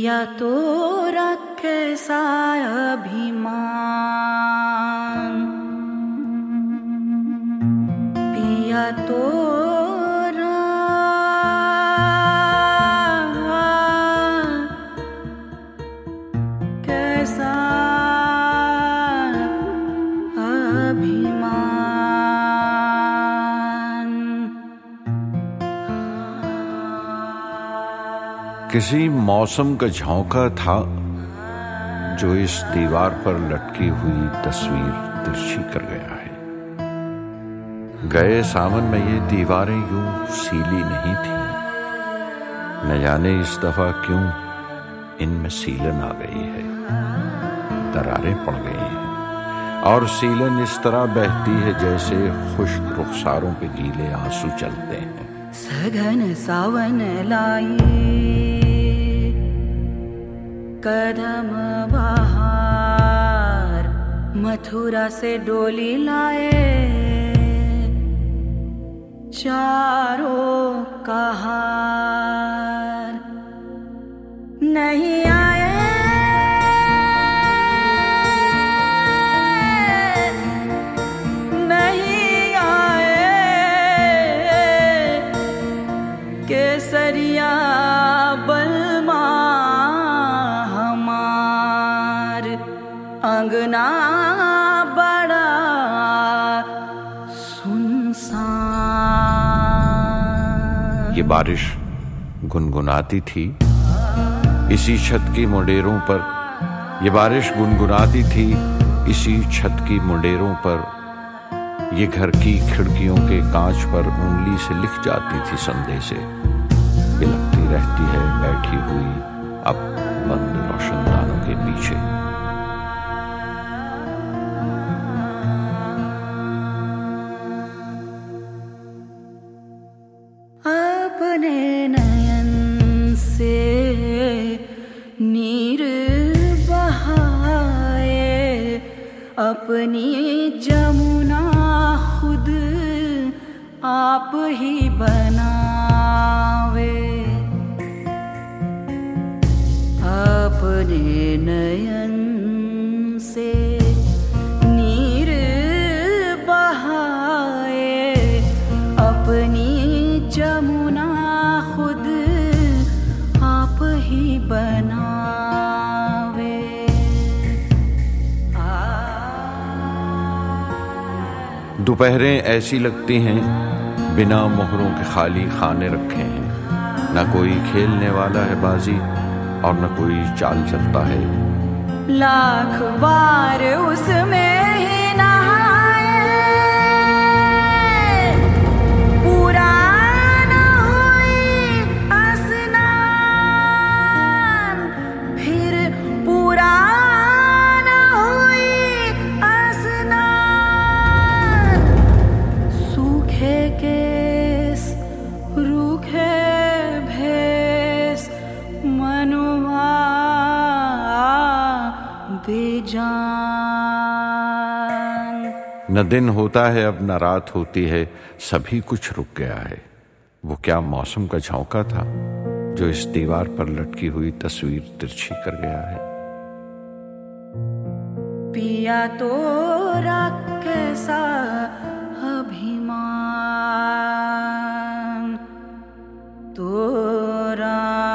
पिया तोरा कैसा अभिमान, पिया तोरा कैसा अभिमान। किसी मौसम का झोंका था जो इस दीवार पर लटकी हुई तस्वीर तिरछी कर गया है। गए सावन में ये दीवारें यूं सीली नहीं थी, न जाने इस दफा क्यों इनमें सीलन आ गई है, दरारें पड़ गई हैं और सीलन इस तरह बहती है जैसे खुश्क रुखसारों पे गीले आंसू चलते हैं। सघन सावन लाई कदम बहार, मथुरा से डोली लाए चारों कहार। नहीं आए नहीं आए केसरिया बलमा हमार, अंगना बड़ा सुनसान। ये बारिश गुनगुनाती थी इसी छत की मुंडेरों पर, ये बारिश गुनगुनाती थी इसी छत की मुंडेरों पर, ये घर की खिड़कियों के कांच पर उंगली से लिख जाती थी संदेशे। बिलखती रहती है बैठी हुई अब बंद रोशनदानों के पीछे। अपने नयन से नीर बहाए, अपनी जमुना खुद आप ही बनावे। अपने नयन से नीर बहाए, अपनी जमुना खुद आप ही बनावे। दोपहरें ऐसी लगती हैं बिना मोहरों के खाली खाने रखे हैं, न कोई खेलने वाला है बाजी और न कोई चाल चलता है। लाख बार उसमें ही नहाए, पूरा न हुई स्नान, फिर पूरा न हुई स्नान। सूखे केस रूखे भेस, मनुआ बेजान। न दिन होता है अब न रात होती है, सभी कुछ रुक गया है। वो क्या मौसम का झोंका था जो इस दीवार पर लटकी हुई तस्वीर तिरछी कर गया है। पिया तोरा कैसा अभिमान, तोरा